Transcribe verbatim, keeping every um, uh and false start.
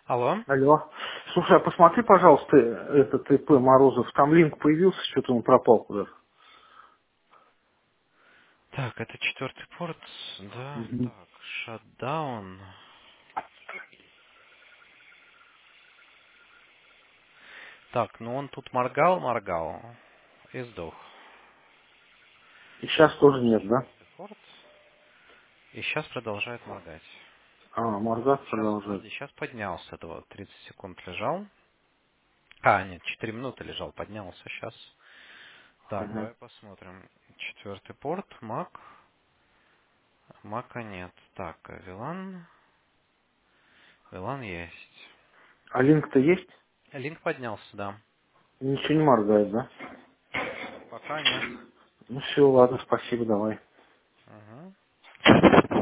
Алло. Алло. Слушай, а посмотри, пожалуйста, этот ИП Морозов. Там линк появился, что-то он пропал куда-то. Так, это четвертый порт, да. Мгм. Так, шатдаун. Так, ну он тут моргал, моргал и сдох. И сейчас тоже нет, да? Четвертый порт. И сейчас продолжает моргать. А, моргать Сейчас, продолжает. подожди, сейчас поднялся. Вот, тридцать секунд лежал. А, нет, четыре минуты лежал, поднялся сейчас. Так, Ага. давай посмотрим. Четвертый порт, Мак. Мака нет. Так, Вилан. Вилан есть. А линк-то есть? Линк поднялся, да. Ничего не моргает, да? Пока нет. Ну все, ладно, спасибо, давай. Угу.